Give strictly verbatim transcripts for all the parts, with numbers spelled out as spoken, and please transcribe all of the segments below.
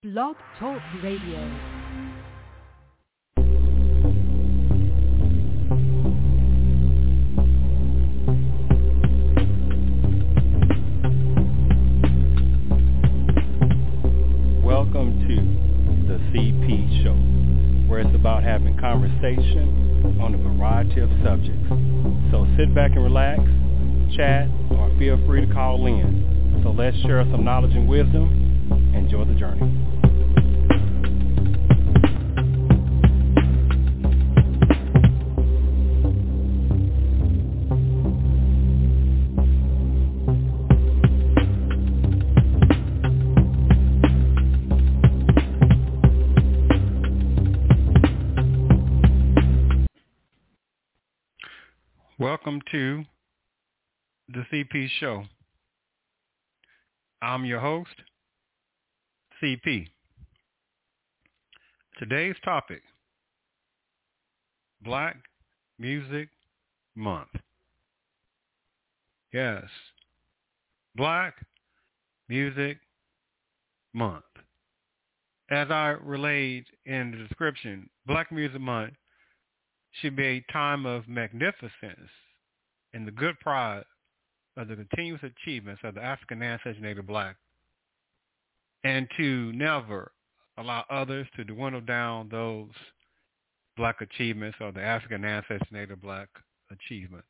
Blog Talk Radio. Welcome to the C P Show, where it's about having conversation on a variety of subjects. So sit back and relax, chat, or feel free to call in. So let's share some knowledge and wisdom. Enjoy the journey. Welcome to the C P Show. I'm your host, C P. Today's topic, Black Music Month. Yes, Black Music Month. As I relayed in the description, Black Music Month should be a time of magnificence and the good pride of the continuous achievements of the African ancestors Native Black, and to never allow others to dwindle down those Black achievements or the African ancestors Native Black achievements.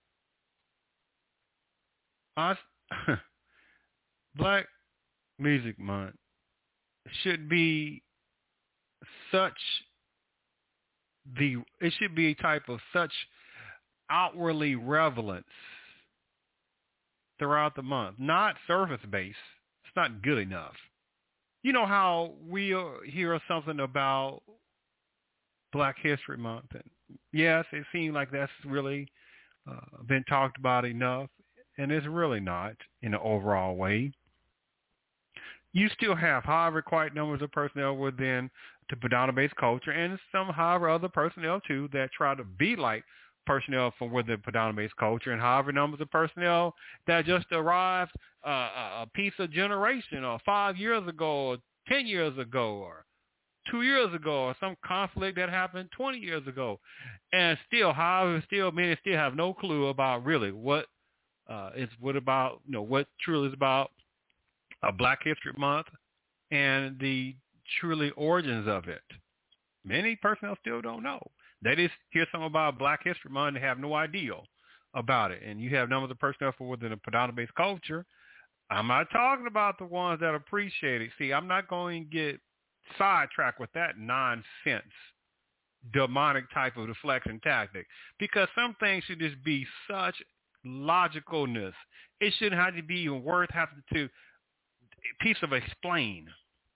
Us, Black Music Month should be such the it should be a type of such outwardly relevance throughout the month, not surface based. It's not good enough. You know how we hear something about Black History Month, and yes, it seems like that's really uh, been talked about enough, and it's really not in an overall way. You still have, however, quite numbers of personnel within the Padana-based culture, and some, however, other personnel too that try to be like personnel from within the Padana-based culture, and however numbers of personnel that just arrived uh, a piece of generation, or five years ago, or ten years ago, or two years ago, or some conflict that happened twenty years ago, and still, however, still many still have no clue about really what uh, is what about you know what truly is about a Black History Month and the truly origins of it. Many personnel still don't know. They just hear something about Black History Month and have no idea about it. And you have numbers of personnel for within a Padana-based culture. I'm not talking about the ones that appreciate it. See, I'm not going to get sidetracked with that nonsense, demonic type of deflection tactic, because some things should just be such logicalness. It shouldn't have to be even worth having to piece of explain.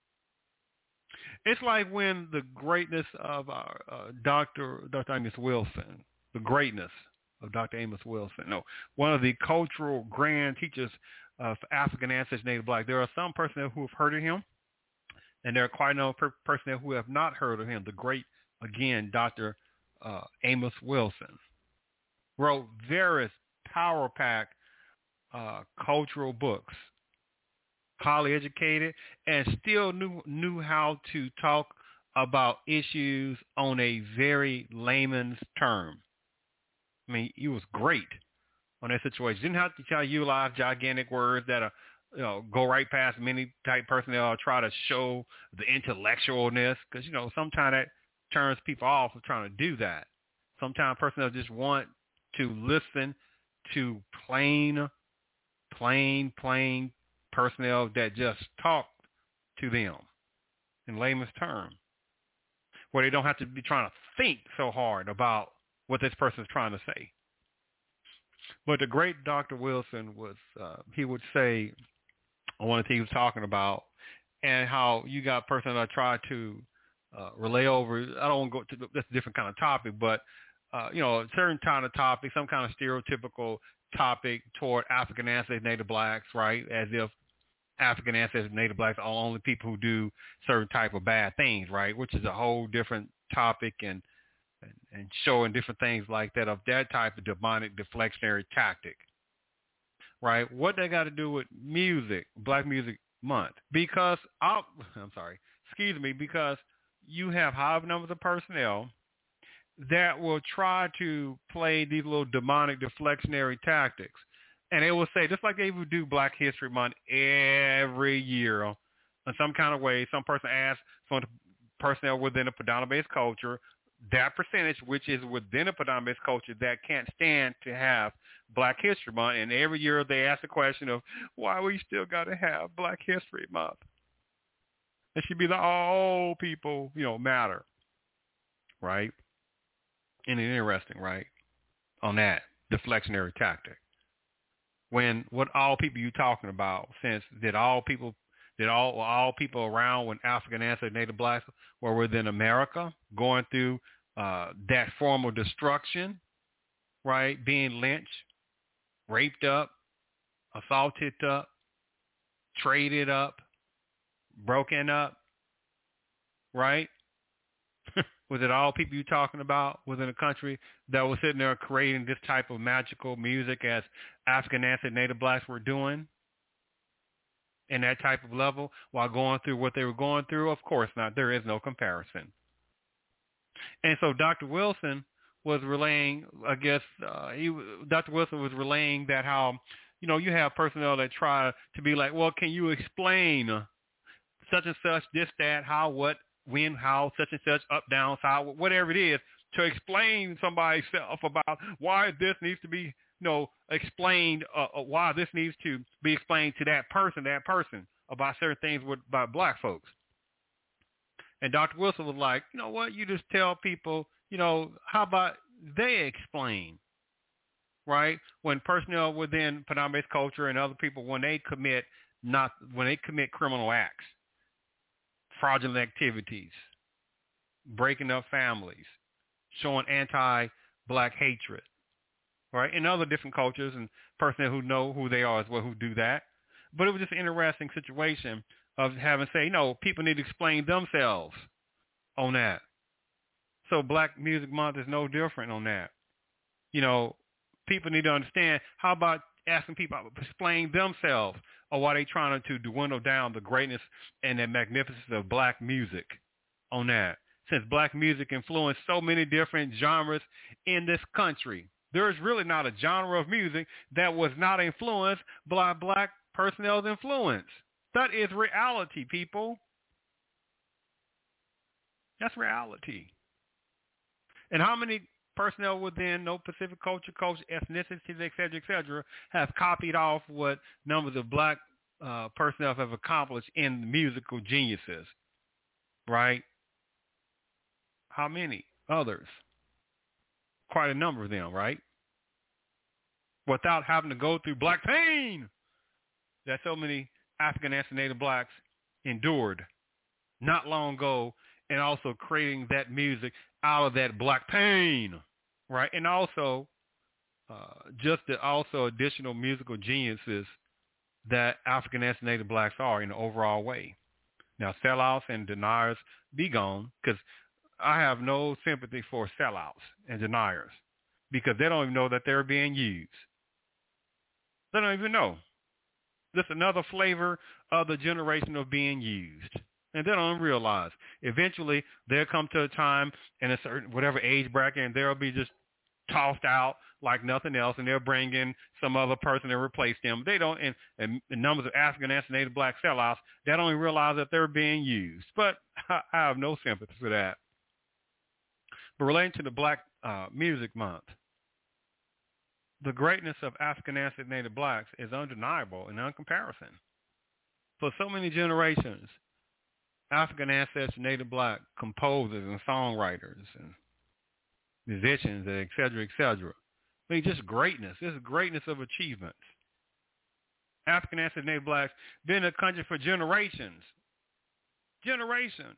It's like when the greatness of our uh, Doctor Doctor Amos Wilson, the greatness of Doctor Amos Wilson, no, one of the cultural grand teachers of African ancestors, Native Black. There are some personnel who have heard of him, and there are quite a number of per- personnel who have not heard of him. The great, again, Doctor Uh, Amos Wilson wrote various power-packed uh, cultural books, highly educated, and still knew knew how to talk about issues on a very layman's term. I mean, he was great on that situation. Didn't have to try to utilize gigantic words that are, you know, go right past many type personnel or try to show the intellectualness, because, you know, sometimes that turns people off of trying to do that. Sometimes personnel just want to listen to plain, plain, plain personnel that just talk to them in layman's terms, where they don't have to be trying to think so hard about what this person is trying to say. But the great Doctor Wilson was, uh, he would say, on one of the things he was talking about, and how you got persons that try to uh, relay over, I don't want to go to, that's a different kind of topic, but, uh, you know, a certain kind of topic, some kind of stereotypical topic toward African ancestors, Native Blacks, right, as if African ancestors, Native Blacks are the only people who do certain type of bad things, right? Which is a whole different topic, and, and and showing different things like that of that type of demonic deflectionary tactic, right? What they got to do with music, Black music Month because I'll, I'm sorry, excuse me, because you have high numbers of personnel that will try to play these little demonic deflectionary tactics. And they will say, just like they would do Black History Month every year in some kind of way, some person asks some personnel within a predominant-based culture, that percentage, which is within a predominant-based culture that can't stand to have Black History Month. And every year they ask the question of, why we still got to have Black History Month? It should be the all people, you know, matter, right? And it's interesting, right, on that deflectionary tactic. When what all people you talking about? Since did all people did all all people around when African ancestors, Native blacks were within America going through uh, that form of destruction, right? Being lynched, raped up, assaulted up, traded up, broken up, right? Was it all people you talking about within a country that was sitting there creating this type of magical music as African ancestors, Native blacks were doing in that type of level while going through what they were going through? Of course not. There is no comparison. And so Doctor Wilson was relaying, I guess, uh, he, Doctor Wilson was relaying that how, you know, you have personnel that try to be like, well, can you explain such and such, this, that, how, what, when, how, such and such, up, down, side, whatever it is, to explain somebody's self about why this needs to be, you know, explained, uh, why this needs to be explained to that person, that person, about certain things with about black folks. And Doctor Wilson was like, you know what, you just tell people, you know, how about they explain, right? When personnel within predominant culture and other people, when they commit not, when they commit criminal acts, fraudulent activities, breaking up families, showing anti-black hatred, right? In other different cultures and personnel who know who they are as well who do that. But it was just an interesting situation of having say, you know, people need to explain themselves on that. So Black Music Month is no different on that. You know, people need to understand, how about asking people to explain themselves or why they trying to dwindle down the greatness and the magnificence of black music on that. Since black music influenced so many different genres in this country, there is really not a genre of music that was not influenced by black personnel's influence. That is reality, people. That's reality. And how many personnel within no Pacific culture, culture, ethnicities, et cetera, et cetera, have copied off what numbers of black uh, personnel have accomplished in musical geniuses, right? How many others? Quite a number of them, right? Without having to go through black pain that so many African and Native blacks endured not long ago, and also creating that music out of that black pain, right? And also uh, just the also additional musical geniuses that African and Native blacks are in the overall way. Now, sellouts and deniers be gone, because I have no sympathy for sellouts and deniers, because they don't even know that they're being used. They don't even know. Just another flavor of the generation of being used. And they don't realize. Eventually, they'll come to a time in a certain, whatever age bracket, and they'll be just tossed out like nothing else, and they'll bring in some other person to replace them. They don't, and, and the numbers of African and Native black sellouts, they don't even realize that they're being used. But I, I have no sympathy for that. But relating to the Black uh, Music Month, the greatness of African and Native blacks is undeniable in comparison. For so many generations, African ancestors, Native black composers and songwriters and musicians, et cetera, et cetera. I mean, just greatness. This is greatness of achievements. African ancestors, Native blacks been in the country for generations. Generations.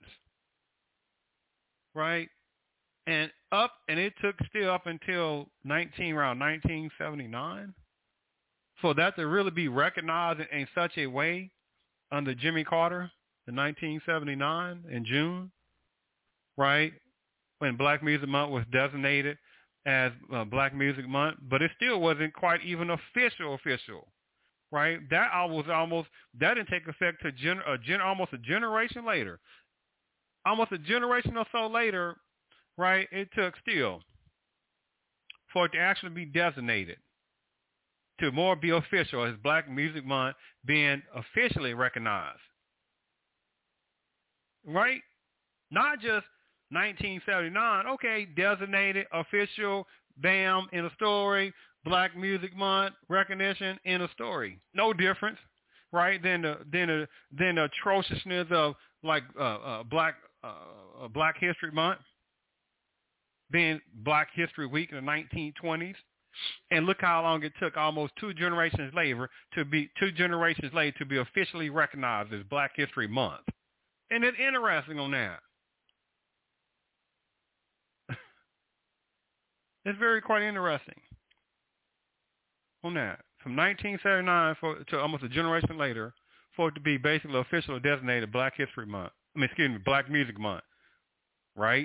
Right? And up, and it took still up until nineteen around nineteen seventy-nine for that to really be recognized in, in such a way under Jimmy Carter in nineteen seventy-nine in June, right, when Black Music Month was designated as uh, Black Music Month, but it still wasn't quite even official official right? That was almost, that didn't take effect to gen, a gen, almost a generation later. Almost a generation or so later, right, it took still for it to actually be designated to more be official as Black Music Month being officially recognized, right? Not just nineteen seventy-nine, okay, designated, official, bam, in a story, Black Music Month, recognition in a story. No difference, right, than the, than the, than the atrociousness of like uh, uh, Black uh, Black History Month being Black History Week in the nineteen twenties. And look how long it took, almost two generations later, to be two generations later to be officially recognized as Black History Month. And it's interesting on that. It's very quite interesting on that. From nineteen seventy-nine for, to almost a generation later, for it to be basically officially designated Black History Month. I mean, excuse me, Black Music Month, right?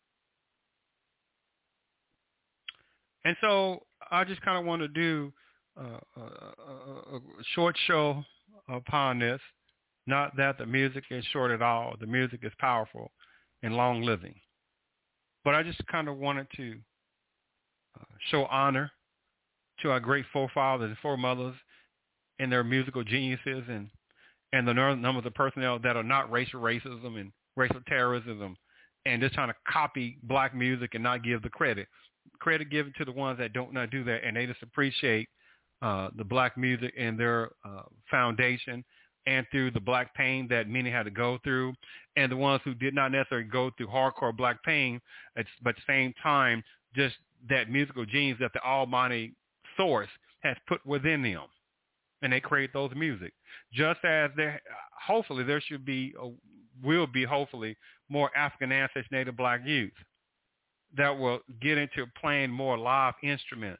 And so I just kind of want to do uh, a, a, a short show upon this. Not that the music is short at all. The music is powerful and long-living. But I just kind of wanted to uh, show honor to our great forefathers and foremothers and their musical geniuses and, and the numbers of personnel that are not racial racism and racial terrorism and just trying to copy Black music and not give the credit. Credit given to the ones that don't not do that, and they just appreciate uh, the Black music and their uh, foundation, and through the Black pain that many had to go through, and the ones who did not necessarily go through hardcore Black pain, but at the same time, just that musical genius that the Almighty Source has put within them, and they create those music. Just as there, hopefully, there should be, uh, will be, hopefully, more African ancestry Native Black youth that will get into playing more live instruments.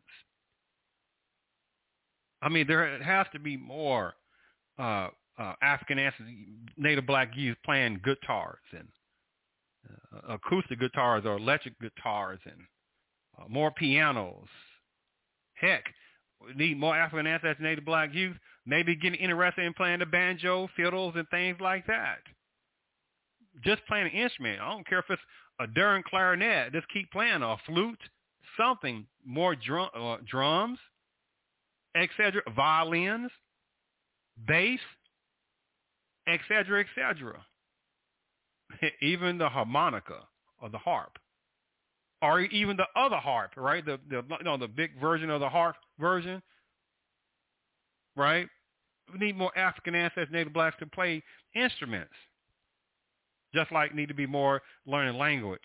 I mean, there has to be more uh, uh, African ancestry Native Black youth playing guitars and uh, acoustic guitars or electric guitars and uh, more pianos. Heck, we need more African ancestry Native Black youth maybe getting interested in playing the banjo, fiddles, and things like that. Just playing an instrument. I don't care if it's a darn clarinet. Just keep playing a flute, something more drum, uh, drums, et cetera, violins, bass, et cetera, et cetera. Even the harmonica or the harp, or even the other harp, right? The the you know, the big version of the harp version, right? We need more African ancestors, Native Blacks to play instruments. Just like need to be more learning language.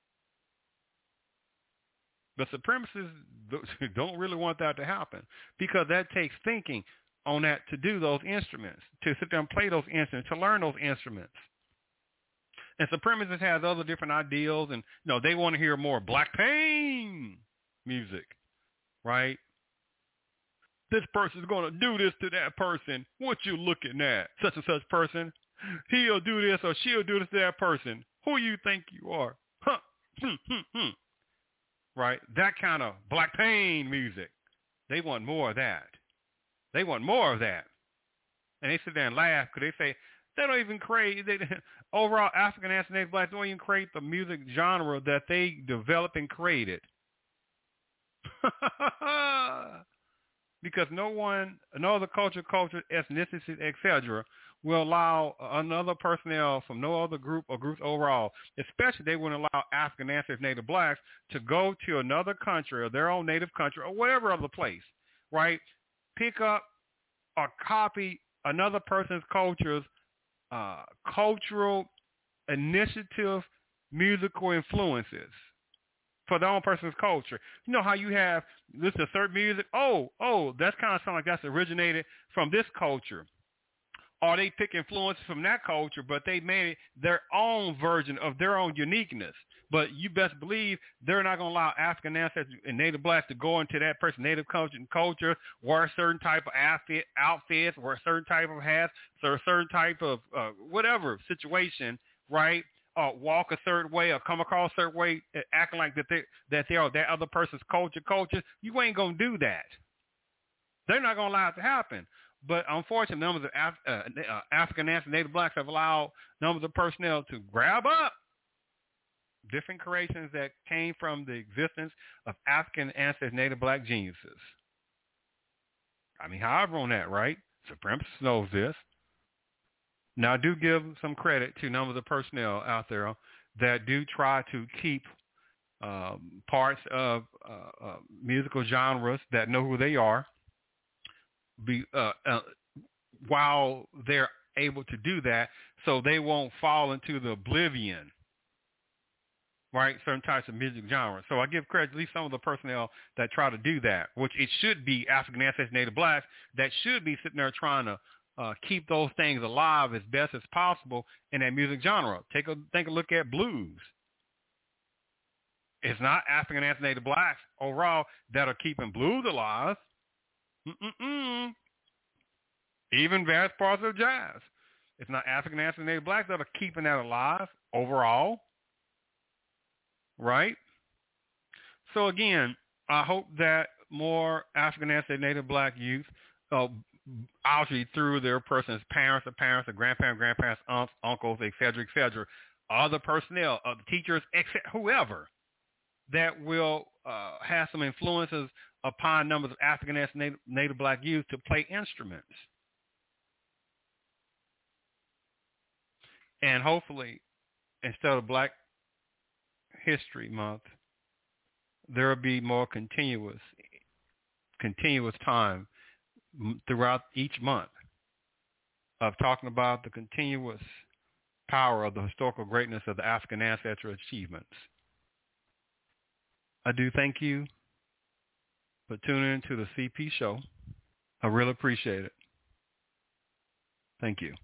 The supremacists don't really want that to happen because that takes thinking on that to do those instruments, to sit there and play those instruments, to learn those instruments. And supremacists have other different ideals, and you know they want to hear more Black pain music, right? This person's going to do this to that person. What you looking at? Such and such person. He'll do this or she'll do this to that person. Who you think you are? Huh. Hmm, hmm, hmm. Right? That kind of Black pain music. They want more of that. They want more of that. And they sit there and laugh because they say, they don't even create, they, overall African and Native Blacks don't even create the music genre that they developed and created. Because no one, no other culture, culture, ethnicity, et cetera, will allow another personnel from no other group or groups overall, especially they wouldn't allow African ancestors, Native Blacks, to go to another country or their own native country or whatever other place, right? Pick up or copy another person's culture's uh, cultural initiative, musical influences for their own person's culture. You know how you have this is certain music? Oh, oh, that's kind of sound like that's originated from this culture. Or they pick influence from that culture, but they made it their own version of their own uniqueness. But you best believe they're not going to allow African ancestors and Native Blacks to go into that person's native culture and culture, wear a certain type of outfit, outfits, wear a certain type of hats, or a certain type of uh, whatever situation, right? Or walk a certain way or come across a certain way, acting like that they that they are that other person's culture, culture. You ain't going to do that. They're not going to allow it to happen. But unfortunately, numbers of Af- uh, uh, African American Native blacks have allowed numbers of personnel to grab up different creations that came from the existence of African ancestors, Native black geniuses. I mean, however on that, right? Supremacists knows this. Now, I do give some credit to numbers of personnel out there that do try to keep um, parts of uh, uh, musical genres that know who they are, be, uh, uh, while they're able to do that, so they won't fall into the oblivion, right? Certain types of music genres. So I give credit to at least some of the personnel that try to do that, which it should be African ancestors, Native blacks that should be sitting there trying to uh, keep those things alive as best as possible in that music genre. Take a take a look at blues. It's not African ancestors, Native blacks overall that are keeping blues alive. Mm-mm-mm. Even vast parts of jazz. It's not African ancestors, Native blacks that are keeping that alive overall. Right? So again, I hope that more African ancestors, Native black youth, uh, obviously through their person's parents, or parents, or grandparents, grandparents, aunts, uncles, et cetera, et cetera, other personnel, other teachers, et cetera, whoever, that will uh, have some influences upon numbers of African ancestors, Native, Native black youth to play instruments. And hopefully, instead of Black History Month, there will be more continuous, continuous time throughout each month of talking about the continuous power of the historical greatness of the African ancestral achievements. I do thank you for tuning in to the C P show. I really appreciate it. Thank you.